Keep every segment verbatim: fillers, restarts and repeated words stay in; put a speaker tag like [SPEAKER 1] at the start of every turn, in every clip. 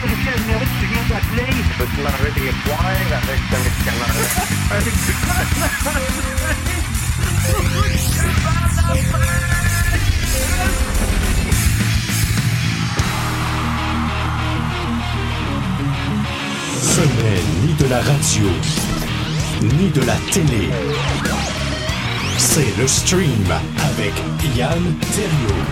[SPEAKER 1] quel numéro tu viens d'appeler?
[SPEAKER 2] Peux-tu m'enlever des points avec ce médicament-là?
[SPEAKER 3] Ce n'est ni de la radio, ni de la télé. C'est le stream avec Yann Terriot.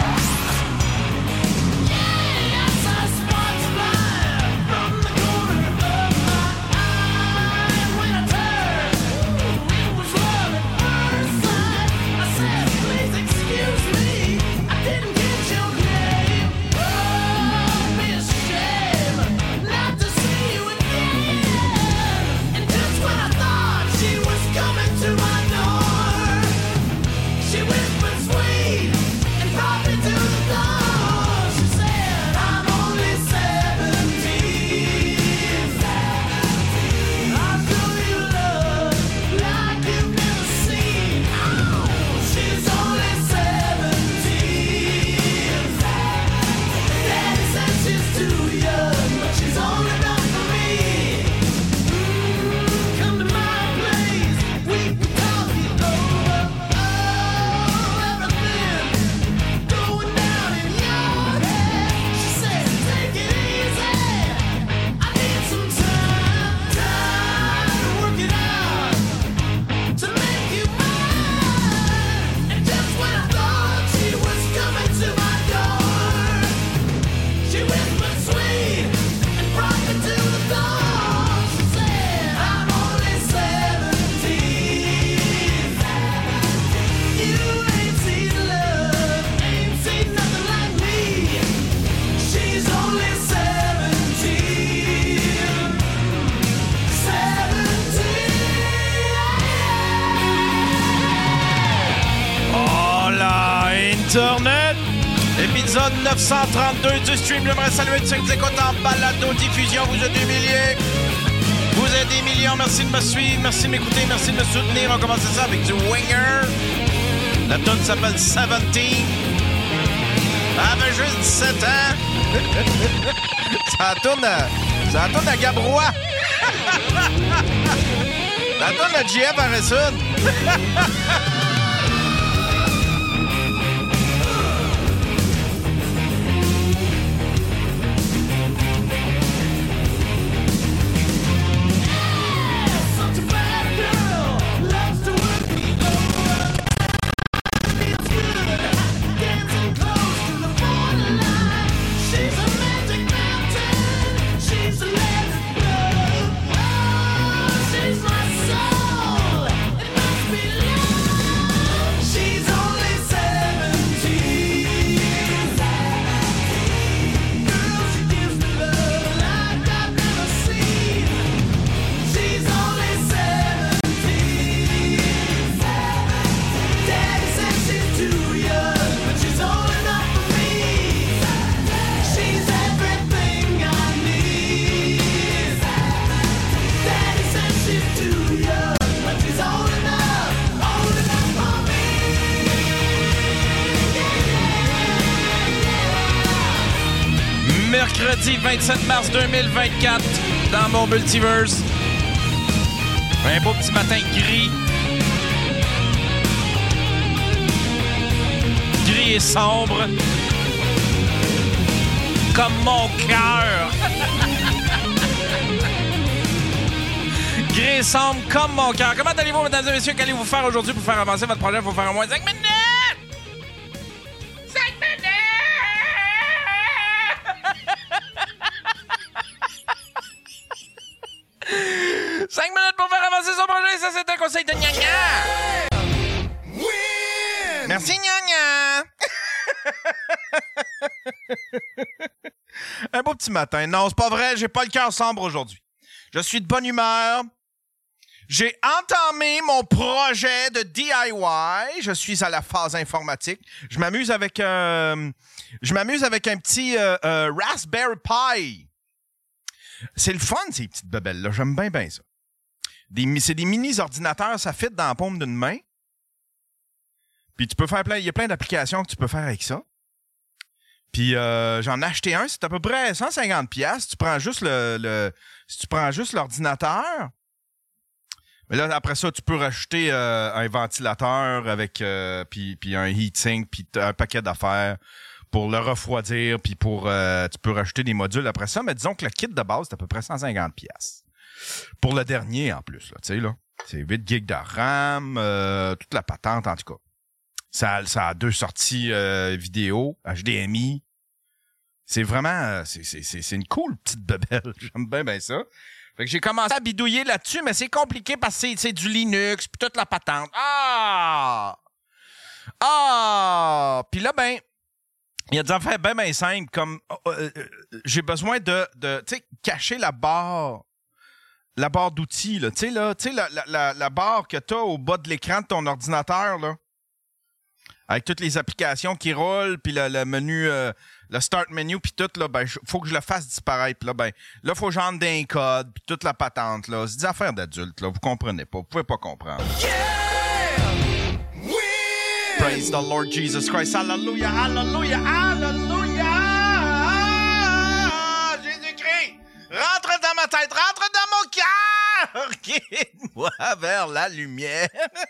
[SPEAKER 4] Internet, épisode neuf cent trente-deux du stream. J'aimerais saluer tous ceux qui écoutent en balado-diffusion. Vous êtes des milliers. Vous êtes des millions. Merci de me suivre. Merci de m'écouter. Merci de me soutenir. On commence ça avec du Winger. La tune s'appelle dix-sept. Ah, ben juste dix-sept ans. Ça tourne à... Ça tourne à Gabrois. Ça tourne à J F Harrison. Mercredi vingt-sept mars deux mille vingt-quatre, dans mon multiverse. Un beau petit matin gris. Gris et sombre. Comme mon cœur. Gris et sombre comme mon cœur. Comment allez-vous, mesdames et messieurs? Qu'allez-vous faire aujourd'hui pour faire avancer votre projet? Il faut faire au moins cinq minutes! cinq minutes pour faire avancer son projet, ça c'est un conseil de Gna Gna! Merci Gna Gna! Un beau petit matin. Non, c'est pas vrai, j'ai pas le cœur sombre aujourd'hui. Je suis de bonne humeur. J'ai entamé mon projet de D I Y. Je suis à la phase informatique. Je m'amuse avec un... Je m'amuse avec un petit euh, euh, Raspberry Pi. C'est le fun, ces petites bebelles-là. J'aime bien, bien ça. Des, c'est des mini-ordinateurs, ça fit dans la paume d'une main. Puis tu peux faire plein... Il y a plein d'applications que tu peux faire avec ça. Puis euh, j'en ai acheté un, c'est à peu près cent cinquante piastres. Tu prends juste le, le si tu prends juste l'ordinateur. Mais là, après ça, tu peux rajouter euh, un ventilateur avec euh, puis, puis un heatsink, puis un paquet d'affaires pour le refroidir, puis pour euh, tu peux rajouter des modules après ça. Mais disons que le kit de base, c'est à peu près cent cinquante piastres. Pour le dernier, en plus, là, tu sais, là. C'est huit gigs de RAM, euh, toute la patente, en tout cas. Ça, ça a deux sorties euh, vidéo, H D M I. C'est vraiment... C'est, c'est, c'est, c'est une cool petite bebelle. J'aime bien, bien ça. Fait que j'ai commencé à bidouiller là-dessus, mais c'est compliqué parce que c'est, c'est du Linux, puis toute la patente. Ah! Ah! Puis là, ben, il y a des affaires bien, bien simples, comme euh, euh, j'ai besoin de, de tu sais, cacher la barre, la barre d'outils, là. Tu sais, là, tu sais, la, la, la, la barre que t'as au bas de l'écran de ton ordinateur, là. Avec toutes les applications qui roulent, puis le, le menu, euh, le start menu, puis tout, là, ben, faut que je le fasse disparaître. Puis là, ben, là, faut que j'entre d'un code, puis toute la patente, là. C'est des affaires d'adultes, là. Vous comprenez pas. Vous pouvez pas comprendre. Yeah! Win! Praise the Lord Jesus Christ. Hallelujah, hallelujah, hallelujah! Jésus-Christ! Rentre dans ma tête, rentre dans mon cœur! Guide-moi vers la lumière.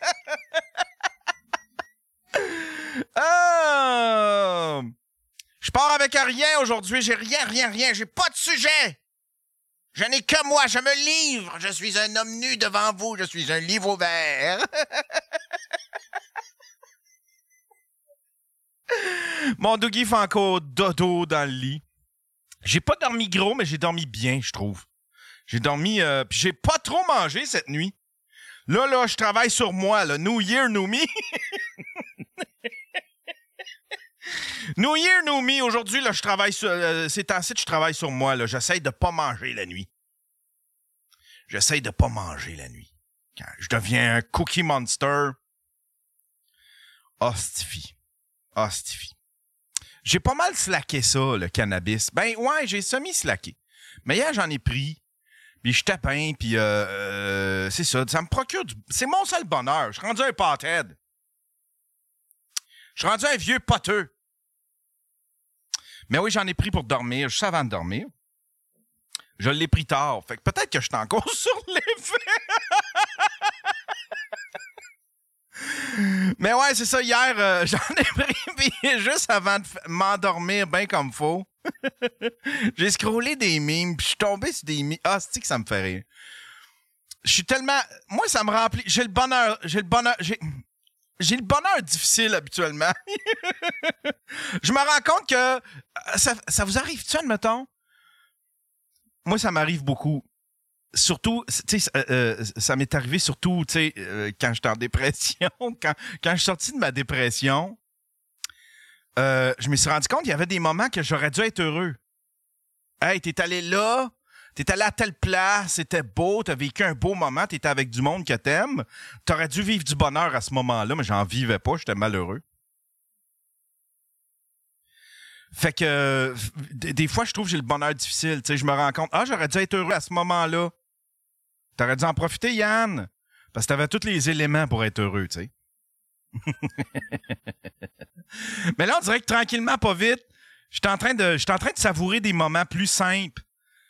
[SPEAKER 4] Oh! Je pars avec rien aujourd'hui. J'ai rien, rien, rien. J'ai pas de sujet. Je n'ai que moi. Je me livre. Je suis un homme nu devant vous. Je suis un livre ouvert. Mon Dougie fait encore dodo dans le lit. J'ai pas dormi gros, mais j'ai dormi bien, je trouve. J'ai dormi... Euh, puis j'ai pas trop mangé cette nuit. Là, là, je travaille sur moi. Là. New Year, New Me. New Year, New Me. Aujourd'hui, là, je travaille sur... Euh, c'est temps-ci que je travaille sur moi. Là. J'essaie de pas manger la nuit. J'essaie de pas manger la nuit. Quand je deviens un cookie monster. Hostifie. Hostifie. J'ai pas mal slacké ça, le cannabis. Ben ouais, j'ai semi-slacké. Mais hier, j'en ai pris. Puis je tapin, puis euh, euh, c'est ça. Ça me procure du... C'est mon seul bonheur. Je suis rendu un pothead. Je suis rendu un vieux poteux. Mais oui, j'en ai pris pour dormir, juste avant de dormir. Je l'ai pris tard. Fait que peut-être que je suis encore sur l'effet. Mais ouais, c'est ça. Hier, euh, j'en ai pris puis juste avant de f- m'endormir bien comme faut. J'ai scrollé des mimes, puis je suis tombé sur des mimes. Ah, c'est que ça me fait rire. Je suis tellement... Moi, ça me remplit... J'ai le bonheur... J'ai le bonheur... J'ai... J'ai le bonheur difficile habituellement. Je me rends compte que ça, ça vous arrive-tu, admettons? Moi, ça m'arrive beaucoup. Surtout, tu sais, euh, euh, ça m'est arrivé surtout, tu sais, euh, quand j'étais en dépression, quand, quand je suis sorti de ma dépression, euh, je me suis rendu compte qu'il y avait des moments que j'aurais dû être heureux. Hey, t'es allé là, t'es allé à telle place, c'était beau, t'as vécu un beau moment, t'étais avec du monde que t'aimes. T'aurais dû vivre du bonheur à ce moment-là, mais j'en vivais pas, j'étais malheureux. Fait que euh, des, des fois, je trouve que j'ai le bonheur difficile. Tu sais, je me rends compte, ah, j'aurais dû être heureux à ce moment-là. T'aurais dû en profiter, Yann, parce que t'avais tous les éléments pour être heureux, tu sais. Mais là, on dirait que tranquillement, pas vite, j'étais en train de, j'étais en train de savourer des moments plus simples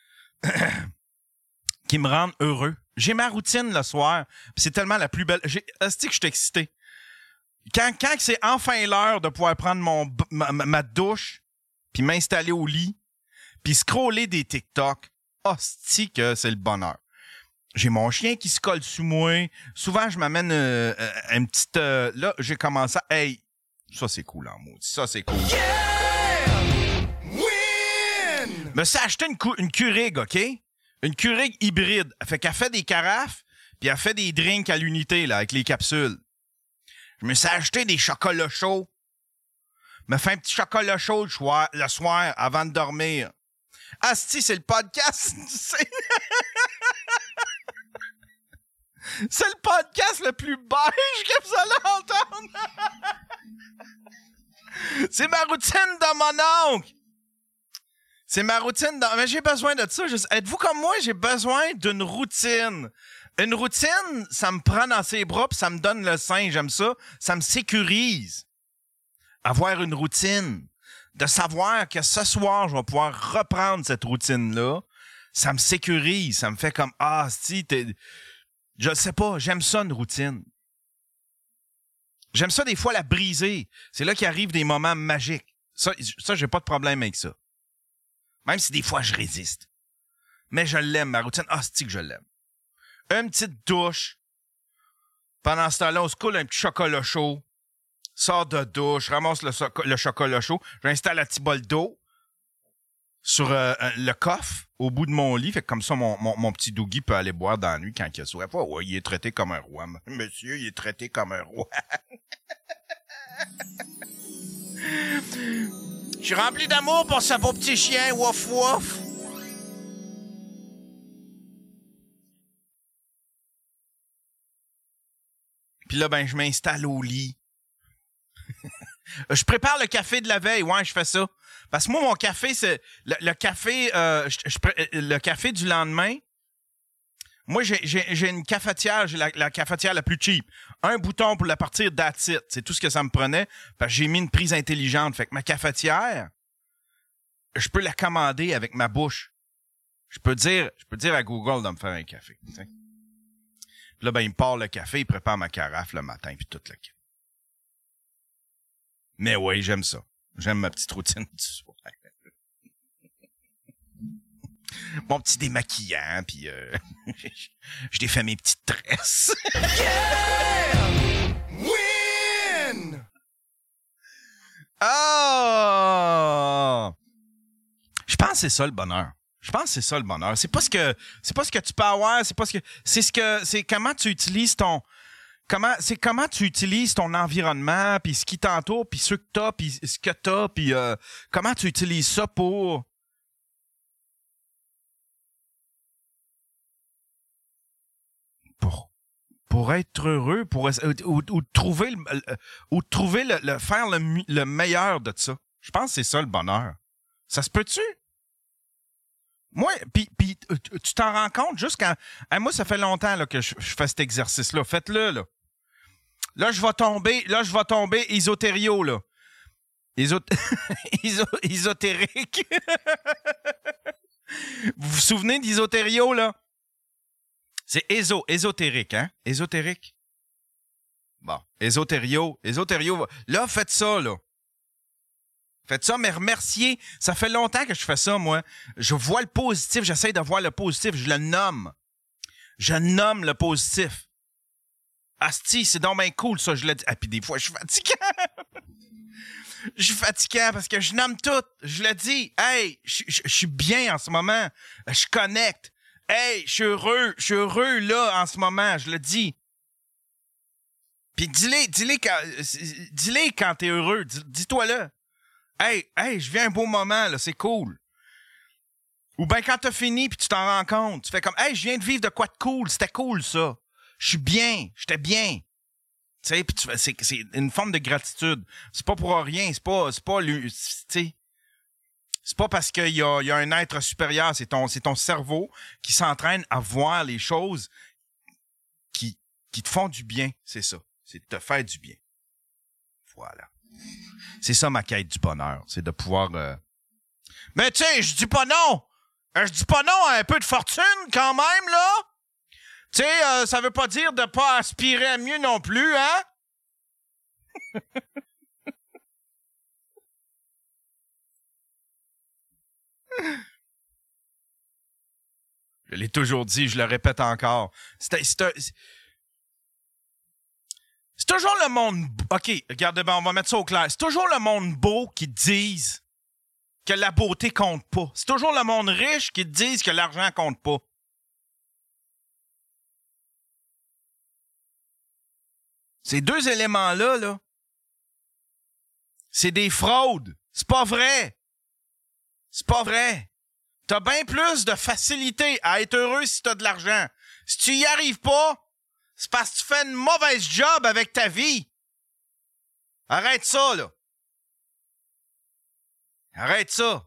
[SPEAKER 4] qui me rendent heureux. J'ai ma routine le soir, puis c'est tellement la plus belle. J'ai, est-ce que je suis excité? Quand, quand c'est enfin l'heure de pouvoir prendre mon, ma, ma douche, puis m'installer au lit, puis scroller des TikTok, hostie que c'est le bonheur. J'ai mon chien qui se colle sous moi. Souvent, je m'amène euh, euh, une petite... Euh, là, j'ai commencé à... Hey, ça, c'est cool, en maudit. Ça, c'est cool. Yeah! Win! Me suis acheté une, cou- une Keurig, OK? Une Keurig hybride. Fait qu'elle fait des carafes, puis elle fait des drinks à l'unité, là, avec les capsules. Je me suis acheté des chocolats chauds. Me fait un petit chocolat chaud le soir, le soir avant de dormir. Asti, c'est le podcast. C'est... c'est le podcast le plus beige que vous allez entendre. C'est ma routine de mon oncle. C'est ma routine de... Mais j'ai besoin de ça. Juste... Êtes-vous comme moi? J'ai besoin d'une routine. Une routine, ça me prend dans ses bras puis ça me donne le sein. J'aime ça. Ça me sécurise. Avoir une routine. de savoir que ce soir, je vais pouvoir reprendre cette routine-là, ça me sécurise. Ça me fait comme, ah, si, t'es... Je sais pas, j'aime ça, une routine. J'aime ça, des fois, la briser. C'est là qu'arrivent des moments magiques. Ça, ça, j'ai pas de problème avec ça. Même si des fois, je résiste. Mais je l'aime, ma routine. Ah, c'est que je l'aime. Une petite douche. Pendant ce temps-là, on se coule un petit chocolat chaud. Sors de douche, ramasse le, so- le chocolat chaud. J'installe un petit bol d'eau sur euh, le coffre au bout de mon lit. Fait que comme ça, mon, mon, mon petit Dougie peut aller boire dans la nuit quand il a soif. Oh, ouais, il est traité comme un roi. Monsieur, il est traité comme un roi. Je suis rempli d'amour pour ce beau petit chien. Wouf, wouf. Puis là, ben, je m'installe au lit. Je prépare le café de la veille. Ouais, je fais ça. Parce que moi, mon café, c'est... Le, le café euh, je, je, le café du lendemain, moi, j'ai, j'ai, j'ai une cafetière. J'ai la, la cafetière la plus cheap. Un bouton pour la partir that's it. C'est tout ce que ça me prenait. Parce que j'ai mis une prise intelligente. Fait que ma cafetière, je peux la commander avec ma bouche. Je peux dire, je peux dire à Google de me faire un café. T'sais. Puis là, ben, il me part le café, il prépare ma carafe le matin, puis tout le café. Mais oui, j'aime ça. J'aime ma petite routine du soir. Mon petit démaquillant, puis euh, je défais mes petites tresses. Yeah! Win! Oh! Je pense que c'est ça le bonheur. Je pense que c'est ça le bonheur. C'est pas ce que c'est pas ce que tu peux avoir, c'est pas ce que c'est ce que c'est comment tu utilises ton comment c'est comment tu utilises ton environnement puis ce qui t'entoure puis ce que t'as puis ce que t'as puis euh, comment tu utilises ça pour pour pour être heureux, pour ou, ou trouver le, ou trouver le, le faire le, le meilleur de ça. Je pense que c'est ça le bonheur. Ça se peut-tu? Moi, puis puis tu t'en rends compte juste quand... Hey, moi, ça fait longtemps là, que je, je fais cet exercice-là. Faites-le, là. Là, je vais tomber, là, je vais tomber ésotério, là. Ésot... Iso... Ésotérique. Vous vous souvenez d'ésotério, là? C'est éso, ésotérique, hein? Ésotérique. Bon, ésotério, ésotério. Là, faites ça, là. Faites ça, mais remerciez. Ça fait longtemps que je fais ça, moi. Je vois le positif, j'essaie de voir le positif, je le nomme. Je nomme le positif. Asti, c'est donc bien cool, ça, je le dis. Ah, puis des fois, je suis fatiguant. Je suis fatiguant parce que je nomme tout. Je le dis. Hey, je, je, je suis bien en ce moment. Je connecte. Hey, je suis heureux. Je suis heureux, là, en ce moment. Je le dis. Puis dis-le, dis-le quand, dis-le quand t'es heureux. Dis, dis-toi là. Hey, hey, je viens un beau moment, là, c'est cool. Ou bien quand t'as fini puis tu t'en rends compte, tu fais comme, hey, je viens de vivre de quoi de cool, c'était cool, ça. Je suis bien, j'étais bien. Tu sais, puis tu fais, c'est, c'est une forme de gratitude. C'est pas pour rien, c'est pas, c'est pas, tu sais, c'est pas parce qu'il y a, il y a un être supérieur, c'est ton, c'est ton cerveau qui s'entraîne à voir les choses qui, qui te font du bien, c'est ça. C'est de te faire du bien. Voilà. C'est ça ma quête du bonheur, c'est de pouvoir... Euh... Mais tu sais, je dis pas non! Euh, je dis pas non à un peu de fortune quand même, là! Tu sais, euh, ça veut pas dire de pas aspirer à mieux non plus, hein? Je l'ai toujours dit, je le répète encore. C'est, c'est, un, c'est, c'est toujours le monde... OK, regardez, ben, on va mettre ça au clair. C'est toujours le monde beau qui te disent que la beauté compte pas. C'est toujours le monde riche qui te disent que l'argent compte pas. Ces deux éléments-là, là, c'est des fraudes. C'est pas vrai. C'est pas vrai. T'as bien plus de facilité à être heureux si t'as de l'argent. Si tu y arrives pas, c'est parce que tu fais une mauvaise job avec ta vie. Arrête ça, là. Arrête ça.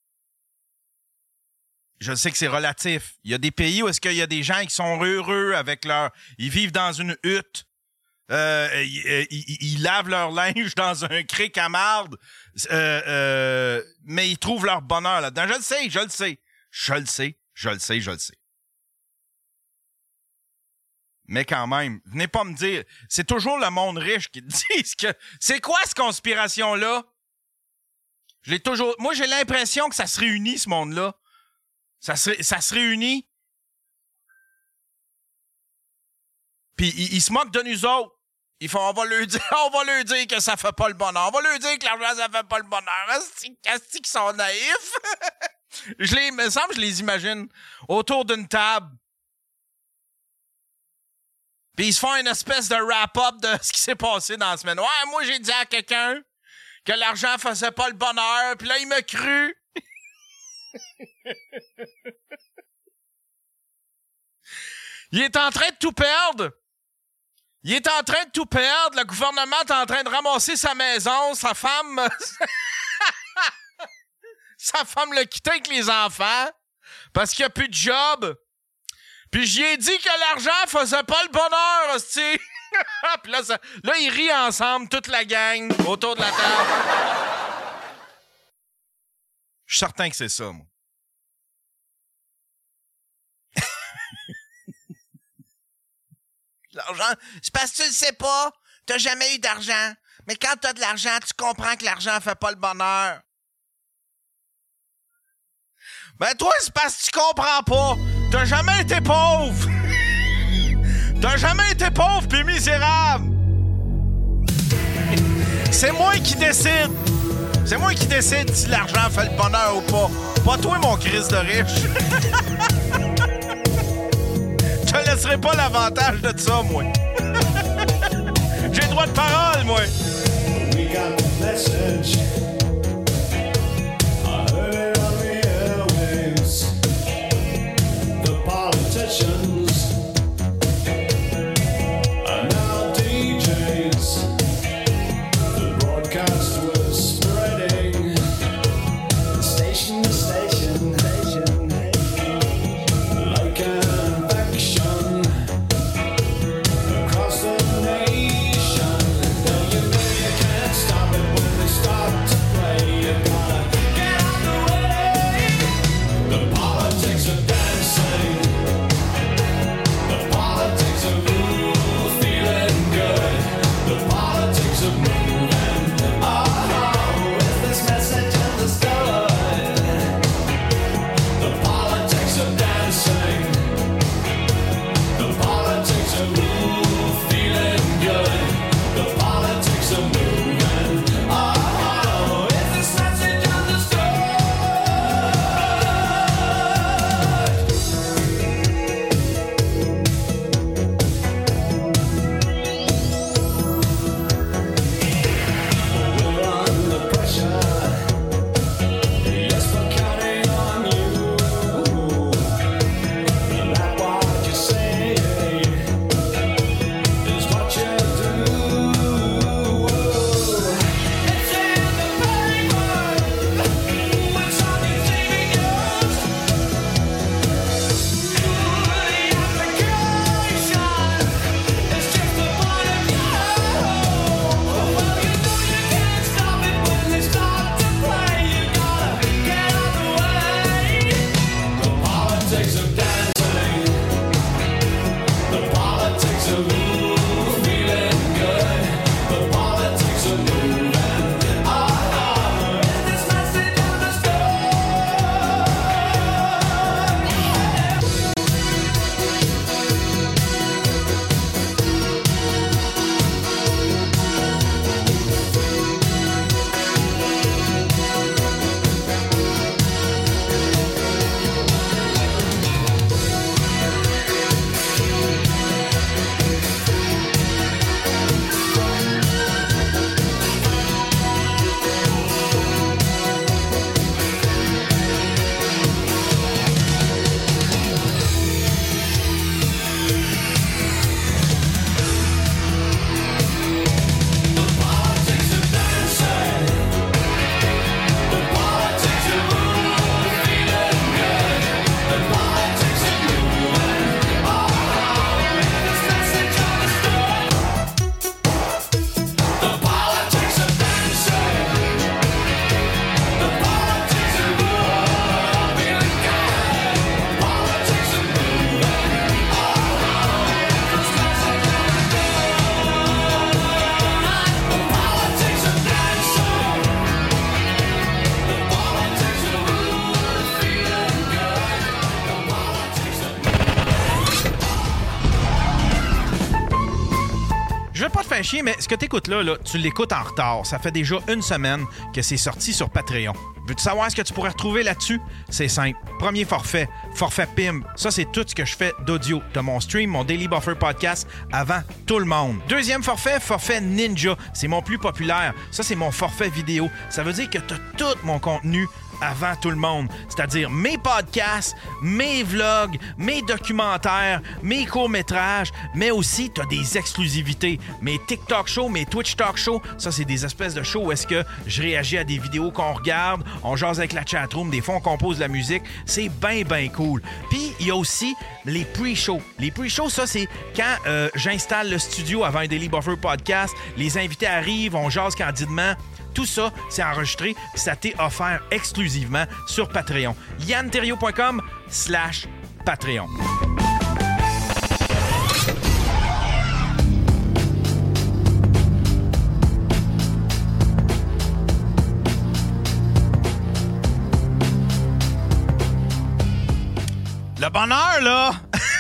[SPEAKER 4] Je sais que c'est relatif. Il y a des pays où est-ce qu'il y a des gens qui sont heureux avec leur... Ils vivent dans une hutte Euh, ils, ils, ils lavent leur linge dans un cric à marde, euh, euh, mais ils trouvent leur bonheur là-dedans. Je le sais, je le sais. Je le sais, je le sais, je le sais. Mais quand même, venez pas me dire... C'est toujours le monde riche qui dit que... C'est quoi cette conspiration-là? Je l'ai toujours... Moi, j'ai l'impression que ça se réunit, ce monde-là. Ça se, ça se réunit. Puis ils, ils se moquent de nous autres. Ils font, on va leur dire, on va leur dire que ça fait pas le bonheur. On va leur dire que l'argent, ça fait pas le bonheur. Est-ce qu'ils sont naïfs? Je les, il me semble que je les imagine autour d'une table. Puis ils se font une espèce de wrap-up de ce qui s'est passé dans la semaine. Ouais, moi, j'ai dit à quelqu'un que l'argent faisait pas le bonheur. Puis là, il m'a cru. Il est en train de tout perdre. Il est en train de tout perdre. Le gouvernement est en train de ramasser sa maison. Sa femme... sa femme l'a quitté avec les enfants parce qu'il n'y a plus de job. Puis j'y ai dit que l'argent faisait pas le bonheur, hostie. Puis là, ça, là, ils rient ensemble, toute la gang, autour de la table. Je suis certain que c'est ça, moi. L'argent, c'est parce que tu le sais pas. T'as jamais eu d'argent. Mais quand t'as de l'argent, tu comprends que l'argent fait pas le bonheur. Ben toi, c'est parce que tu comprends pas. T'as jamais été pauvre. T'as jamais été pauvre pis misérable. C'est moi qui décide. C'est moi qui décide si l'argent fait le bonheur ou pas. Pas toi, mon Christ de riche. Je te laisserai pas l'avantage de ça, moi. J'ai le droit de parole, moi. We got the message. I heard it on the airwaves. The politicians are now D Js. The broadcast was spreading station to station, station, like an infection across the nation. Now you know you can't stop it when they start to faire chier, mais ce que t'écoutes là, là, tu l'écoutes en retard. Ça fait déjà une semaine que c'est sorti sur Patreon. Veux-tu savoir ce que tu pourrais retrouver là-dessus? C'est simple. Premier forfait, forfait P I M. Ça, c'est tout ce que je fais d'audio. T'as mon stream, mon Daily Buffer podcast avant tout le monde. Deuxième forfait, forfait Ninja. C'est mon plus populaire. Ça, c'est mon forfait vidéo. Ça veut dire que t'as tout mon contenu avant tout le monde. C'est-à-dire mes podcasts, mes vlogs, mes documentaires, mes courts-métrages, mais aussi t'as des exclusivités. Mes TikTok shows, mes Twitch Talk shows, ça c'est des espèces de shows où est-ce que je réagis à des vidéos qu'on regarde, on jase avec la chatroom, des fois on compose de la musique. C'est bien, bien cool. Puis il y a aussi les pre-shows. Les pre-shows, ça c'est quand euh, j'installe le studio avant un Daily Buffer podcast, les invités arrivent, on jase candidement. Tout ça, c'est enregistré, ça t'est offert exclusivement sur Patreon. yann terriot point com slash Patreon. Le bonheur, là!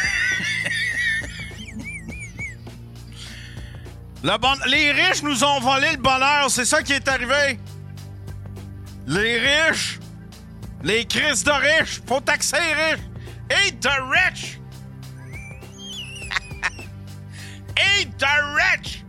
[SPEAKER 4] Le bon... Les riches nous ont volé le bonheur, c'est ça qui est arrivé. Les riches, les crises de riches, faut taxer les riches. Eat the rich. Eat the rich.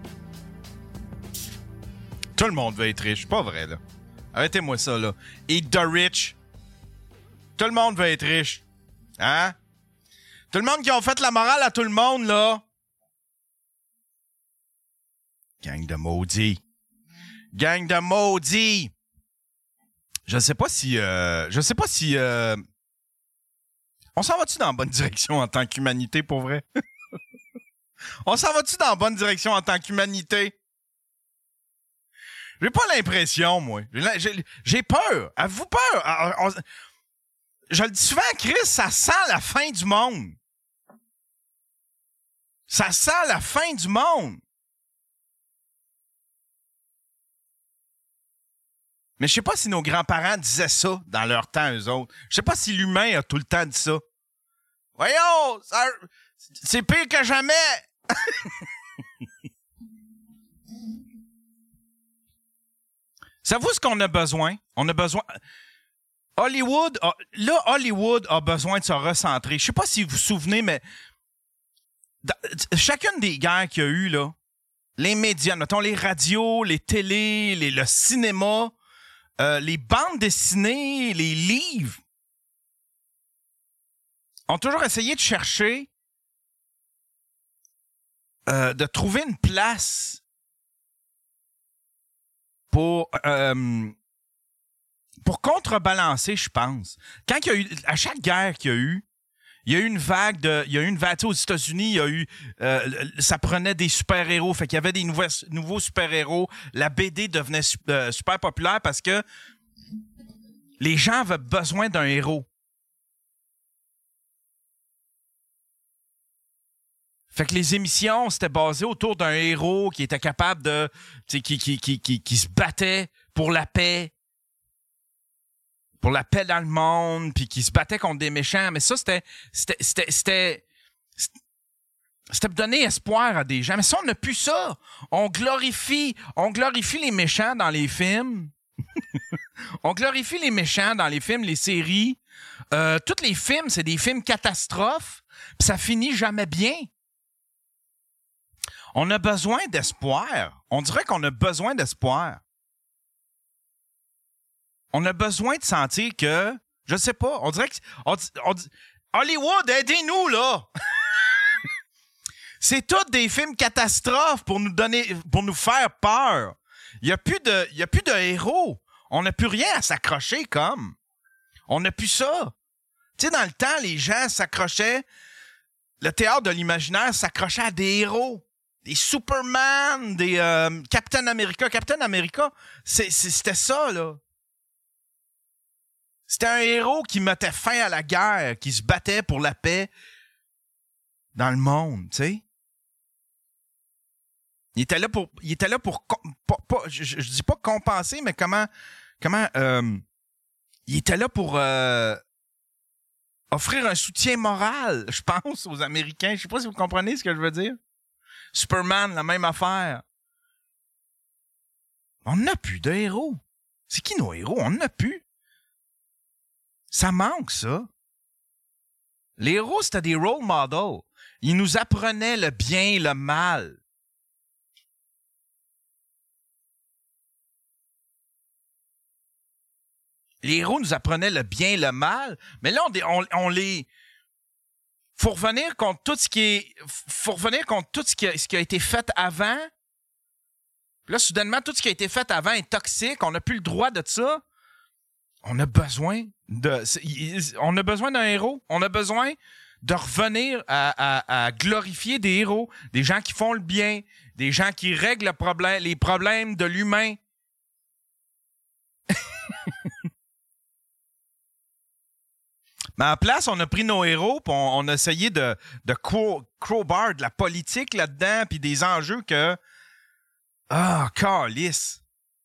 [SPEAKER 4] Tout le monde veut être riche, pas vrai là. Arrêtez-moi ça là. Eat the rich. Tout le monde veut être riche, hein? Tout le monde qui ont fait la morale à tout le monde là. Gang de maudits. Gang de maudits. Je sais pas si... Euh, je sais pas si... Euh, on s'en va-tu dans la bonne direction en tant qu'humanité, pour vrai? On s'en va-tu dans la bonne direction en tant qu'humanité? J'ai pas l'impression, moi. J'ai, j'ai, j'ai peur. Avez-vous peur? On, on, je le dis souvent, Chris, ça sent la fin du monde. Ça sent la fin du monde. Mais je sais pas si nos grands-parents disaient ça dans leur temps, eux autres. Je sais pas si l'humain a tout le temps dit ça. Voyons, ça, c'est pire que jamais. Savez-vous ce qu'on a besoin? On a besoin... Hollywood, a... là, Hollywood a besoin de se recentrer. Je sais pas si vous vous souvenez, mais dans... chacune des guerres qu'il y a eu, là, les médias, mettons les radios, les télés, les... le cinéma... Euh, les bandes dessinées, les livres, ont toujours essayé de chercher, euh, de trouver une place pour, euh, pour contrebalancer, je pense. Quand il y a eu, à chaque guerre qu'il y a eu, il y a eu une vague de, il y a eu une vague, tu sais, aux États-Unis, il y a eu, euh, ça prenait des super-héros, fait qu'il y avait des nouveaux, nouveaux super-héros. La B D devenait euh, super populaire parce que les gens avaient besoin d'un héros. Fait que les émissions, c'était basé autour d'un héros qui était capable de, tu sais, qui, qui, qui, qui, qui se battait pour la paix. Pour la paix dans le monde, puis qui se battait contre des méchants. Mais ça, c'était... C'était... C'était... C'était, c'était pour donner espoir à des gens. Mais ça, on n'a plus ça. On glorifie... On glorifie les méchants dans les films. On glorifie les méchants dans les films, les séries. Euh, tous les films, c'est des films catastrophes. Puis ça finit jamais bien. On a besoin d'espoir. On dirait qu'on a besoin d'espoir. On a besoin de sentir que, je sais pas, on dirait que, on, on, Hollywood, aidez-nous, là! C'est tous des films catastrophes pour nous donner, pour nous faire peur. Il n'y a plus de, il y a plus de héros. On n'a plus rien à s'accrocher comme. On n'a plus ça. Tu sais, dans le temps, les gens s'accrochaient, le théâtre de l'imaginaire s'accrochait à des héros. Des Superman, des euh, Captain America. Captain America, c'est, c'est, c'était ça, là. C'était un héros qui mettait fin à la guerre, qui se battait pour la paix dans le monde, tu sais. Il était là pour, il était là pour, pas, pas, je, je dis pas compenser, mais comment, comment, euh, il était là pour euh, offrir un soutien moral, je pense, aux Américains. Je sais pas si vous comprenez ce que je veux dire. Superman, la même affaire. On n'a plus de héros. C'est qui nos héros? On n'a plus. Ça manque, ça. Les héros, c'était des role models. Ils nous apprenaient le bien et le mal. Les héros nous apprenaient le bien et le mal, mais là, on, on, on les... Faut revenir contre tout ce qui est... Faut revenir contre tout ce qui a, ce qui a été fait avant. Puis là, soudainement, tout ce qui a été fait avant est toxique. On n'a plus le droit de ça. On a besoin de... On a besoin d'un héros. On a besoin de revenir à, à, à glorifier des héros, des gens qui font le bien, des gens qui règlent le problème, les problèmes de l'humain. Mais à la place, on a pris nos héros puis on, on a essayé de, de crow, crowbar de la politique là-dedans puis des enjeux que... Ah, calice!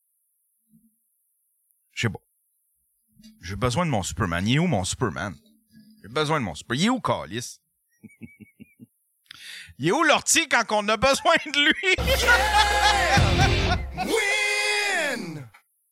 [SPEAKER 4] Je sais pas. J'ai besoin de mon Superman. Il est où mon Superman? J'ai besoin de mon Superman. Il est où, calice? Il est où l'ortie quand on a besoin de lui? Yeah! Win!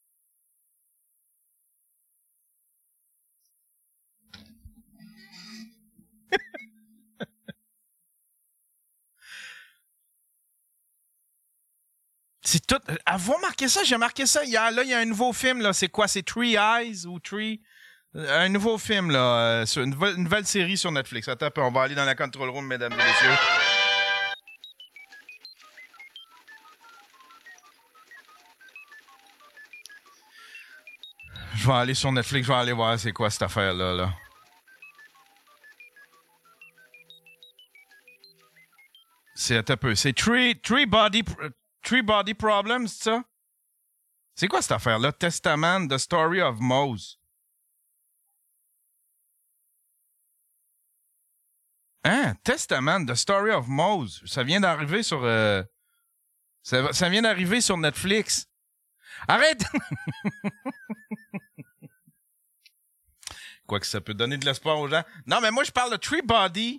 [SPEAKER 4] C'est tout. Avez-vous marqué ça? J'ai marqué ça hier. Là, il y a un nouveau film. Là. C'est quoi? C'est Three Eyes ou Three... Un nouveau film, là. Euh, sur une, nouvelle, une nouvelle série sur Netflix. Attends un peu. On va aller dans la control room, mesdames et messieurs. Je vais aller sur Netflix. Je vais aller voir c'est quoi cette affaire-là, là. C'est un peu. C'est Three, three Body... Three Body Problems, c'est ça? C'est quoi cette affaire-là? Testament, The Story of Mose. Hein? Testament, The Story of Mose. Ça vient d'arriver sur... Euh... Ça, ça vient d'arriver sur Netflix. Arrête! Quoi que ça peut donner de l'espoir aux gens. Non, mais moi, je parle de Three Body...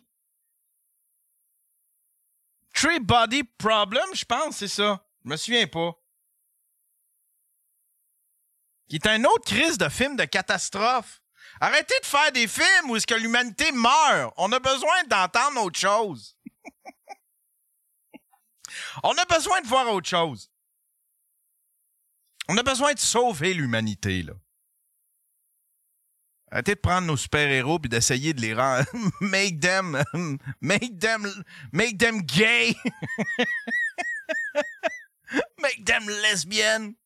[SPEAKER 4] Three Body Problem, je pense, c'est ça. Je me souviens pas. Qui est un autre crise de film de catastrophe. Arrêtez de faire des films où est-ce que l'humanité meurt. On a besoin d'entendre autre chose. On a besoin de voir autre chose. On a besoin de sauver l'humanité, là. Arrêtez de prendre nos super-héros puis d'essayer de les rendre... make them... make them... make them gay. Make them lesbiennes.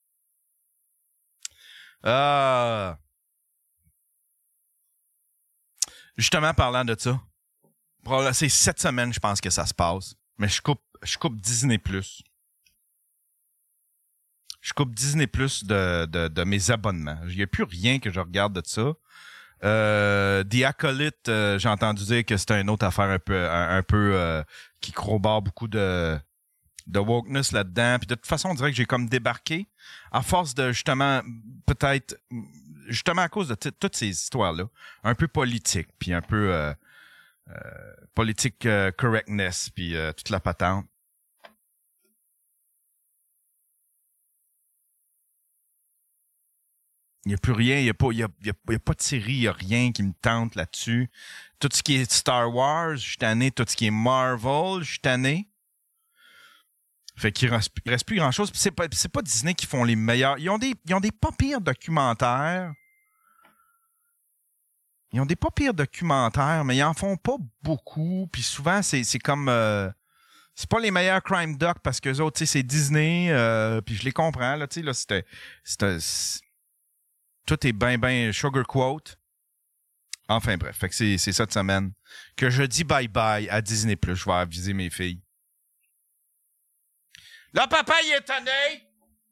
[SPEAKER 4] Euh... Justement, parlant de ça, c'est cette semaine, je pense que ça se passe. Mais je coupe, je coupe Disney plus. Je coupe Disney plus de, de, de mes abonnements. Il n'y a plus rien que je regarde de ça. Euh, The Acolyte, euh, j'ai entendu dire que c'était une autre affaire un peu, un, un peu euh, qui crowbar beaucoup de, de wokeness là-dedans. Puis de toute façon, on dirait que j'ai comme débarqué à force de justement, peut-être, justement à cause de t- toutes ces histoires-là, un peu politique, puis un peu euh, euh, politique euh, correctness, puis euh, toute la patente. Il n'y a plus rien, il n'y a, a, a, a pas de série, il n'y a rien qui me tente là-dessus. Tout ce qui est Star Wars, je suis tanné. Tout ce qui est Marvel, je suis tanné. Fait qu'il reste, il reste plus grand-chose. Puis c'est pas, c'est pas Disney qui font les meilleurs. Ils ont des, ils ont des pas pires documentaires. Ils ont des pas pires documentaires, mais ils en font pas beaucoup. Puis souvent, c'est, c'est comme... Euh, c'est pas les meilleurs crime docs parce qu'eux autres, tu sais, c'est Disney. Euh, puis je les comprends, là, tu sais, là, c'était... c'était c'est, tout est bien, bien sugar quote. Enfin bref, fait que c'est, c'est cette semaine que je dis bye-bye à Disney plus. Je vais aviser mes filles. Là, papa, il est tanné.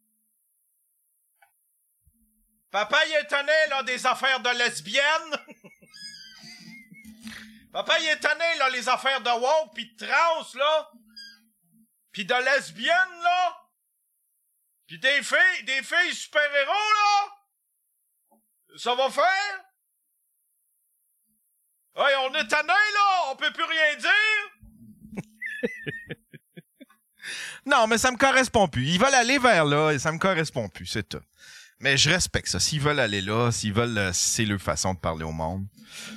[SPEAKER 4] Papa, il est tanné, là, des affaires de lesbiennes. Papa, il est tanné, là, les affaires de woke, pis de trans, là. Pis de lesbiennes, là. Pis des filles, des filles super-héros, là. Ça va faire? Hey, on est tanné, là! On peut plus rien dire! Non, mais ça me correspond plus. Ils veulent aller vers là et ça me correspond plus, c'est tout. Mais je respecte ça. S'ils veulent aller là, s'ils veulent, euh, c'est leur façon de parler au monde.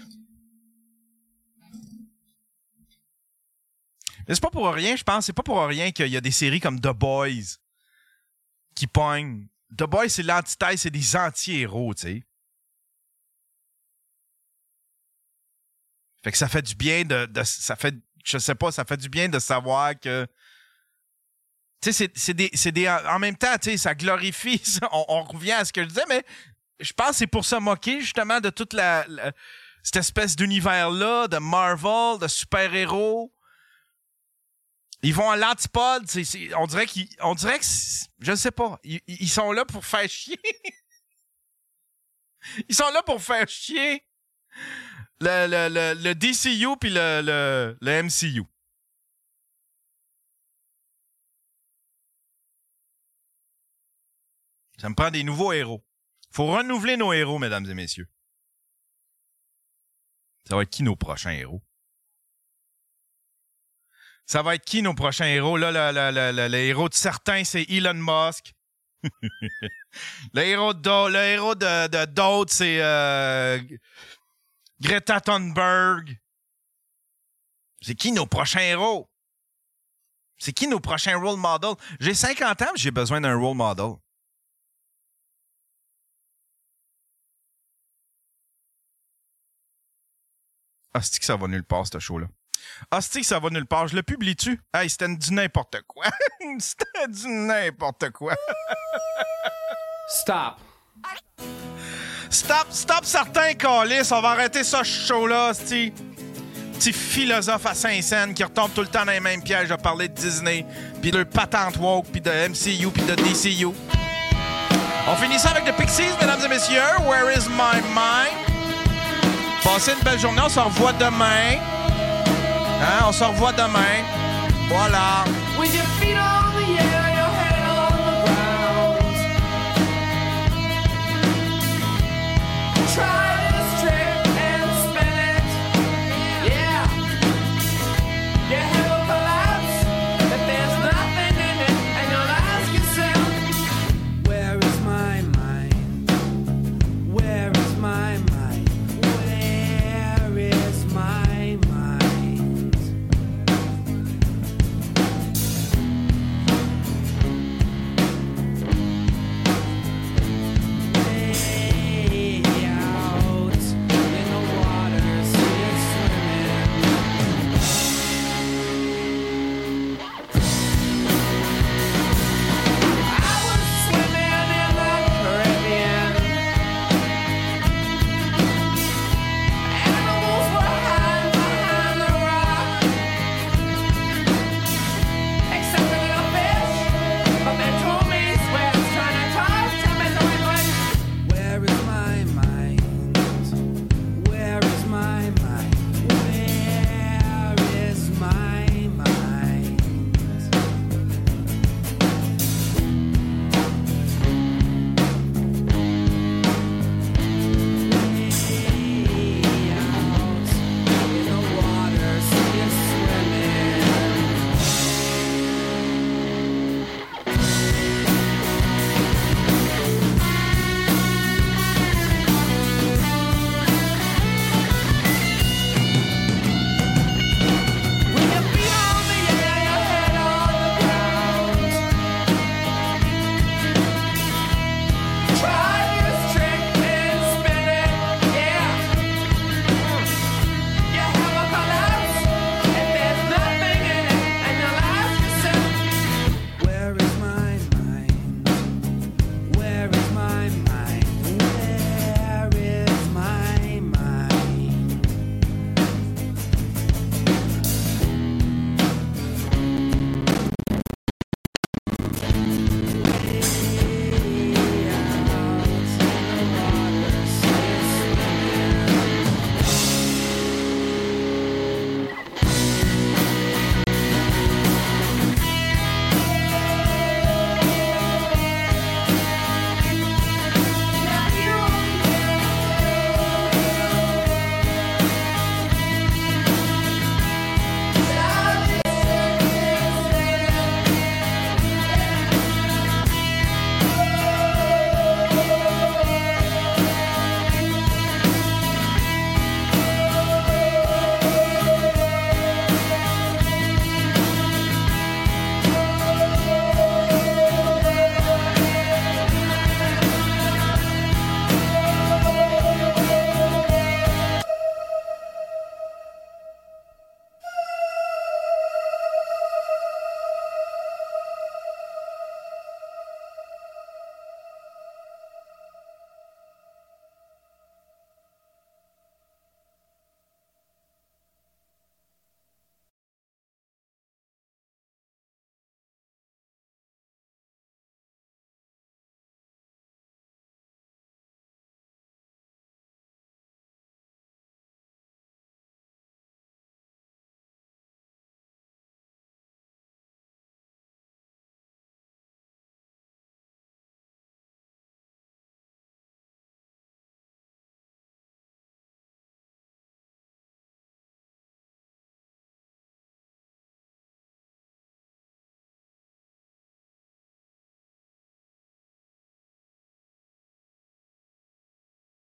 [SPEAKER 4] Mais c'est pas pour rien, je pense, c'est pas pour rien qu'il y a des séries comme The Boys qui pognent. The Boys, c'est l'antithèse, c'est des anti-héros, tu sais. Fait que ça fait du bien de, de... Ça fait... Je sais pas, ça fait du bien de savoir que... Tu sais, c'est, c'est des... C'est des en même temps, tu sais, ça glorifie... On, on revient à ce que je disais, mais je pense que c'est pour se moquer, justement, de toute la... la cette espèce d'univers-là, de Marvel, de super-héros. Ils vont à l'antipode, c'est, c'est, on dirait qu'ils... On dirait que... Je sais pas. Ils, ils sont là pour faire chier. Ils sont là pour faire chier le, le, le, le D C U puis le, le, le M C U. Ça me prend des nouveaux héros. Faut renouveler nos héros, mesdames et messieurs. Ça va être qui nos prochains héros? Ça va être qui nos prochains héros? Là, le, le, le, le, le héros de certains, c'est Elon Musk. le héros de, le héros de, de d'autres, c'est euh, Greta Thunberg. C'est qui nos prochains héros? C'est qui nos prochains role models? J'ai cinquante ans, j'ai besoin d'un role model. Ah, c'est que ça va nulle part, ce show-là. Ah, c'est que ça va nulle part. Je le publie-tu? Hey, c'était du n'importe quoi. C'était du n'importe quoi.
[SPEAKER 5] Stop.
[SPEAKER 4] Stop, stop certains câlisses. On va arrêter ça, ce show-là, c'ti. Petit philosophe à Saint-Saëns qui retombe tout le temps dans les mêmes pièges à parler de Disney, puis de patente woke, puis de M C U, puis de D C U. On finit ça avec The Pixies, mesdames et messieurs. Where is my mind? Passez une belle journée. On se revoit demain. Hein? On se revoit demain. Voilà.
[SPEAKER 6] With your feet on the air.